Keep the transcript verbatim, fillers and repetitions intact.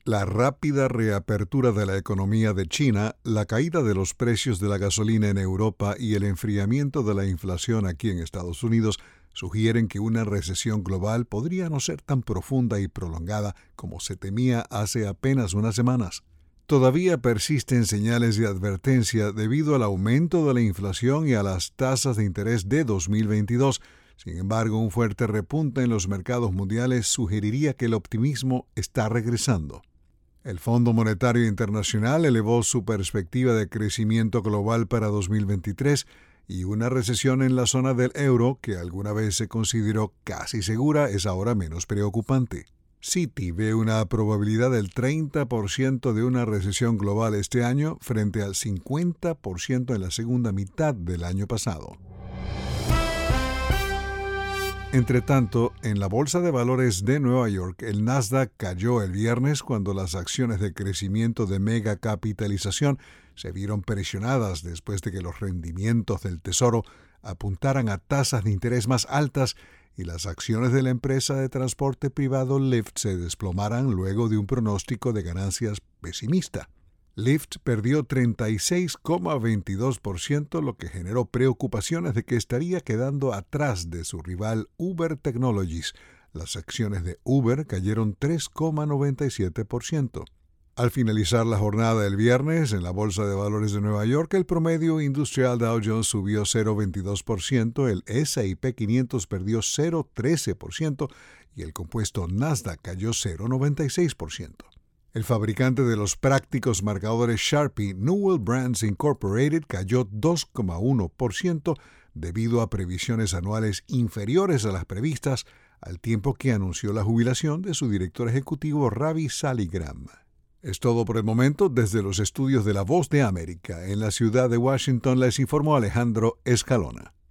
La rápida reapertura de la economía de China, la caída de los precios de la gasolina en Europa y el enfriamiento de la inflación aquí en Estados Unidos sugieren que una recesión global podría no ser tan profunda y prolongada como se temía hace apenas unas semanas. Todavía persisten señales de advertencia debido al aumento de la inflación y a las tasas de interés de dos mil veintidós. Sin embargo, un fuerte repunte en los mercados mundiales sugeriría que el optimismo está regresando. El Fondo Monetario Internacional elevó su perspectiva de crecimiento global para dos mil veintitrés y una recesión en la zona del euro, que alguna vez se consideró casi segura, es ahora menos preocupante. Citi ve una probabilidad del treinta por ciento de una recesión global este año frente al cincuenta por ciento en la segunda mitad del año pasado. Entre tanto, en la Bolsa de Valores de Nueva York, el Nasdaq cayó el viernes cuando las acciones de crecimiento de mega capitalización se vieron presionadas después de que los rendimientos del Tesoro apuntaran a tasas de interés más altas y las acciones de la empresa de transporte privado Lyft se desplomaran luego de un pronóstico de ganancias pesimista. Lyft perdió treinta y seis coma veintidós por ciento, lo que generó preocupaciones de que estaría quedando atrás de su rival Uber Technologies. Las acciones de Uber cayeron tres coma noventa y siete por ciento. Al finalizar la jornada del viernes, en la Bolsa de Valores de Nueva York, el promedio industrial Dow Jones subió cero coma veintidós por ciento, el ese y pe quinientos perdió cero coma trece por ciento y el compuesto Nasdaq cayó cero coma noventa y seis por ciento. El fabricante de los prácticos marcadores Sharpie, Newell Brands Incorporated, cayó dos coma uno por ciento debido a previsiones anuales inferiores a las previstas, al tiempo que anunció la jubilación de su director ejecutivo Ravi Saligram. Es todo por el momento. Desde los estudios de La Voz de América, en la ciudad de Washington, les informó Alejandro Escalona.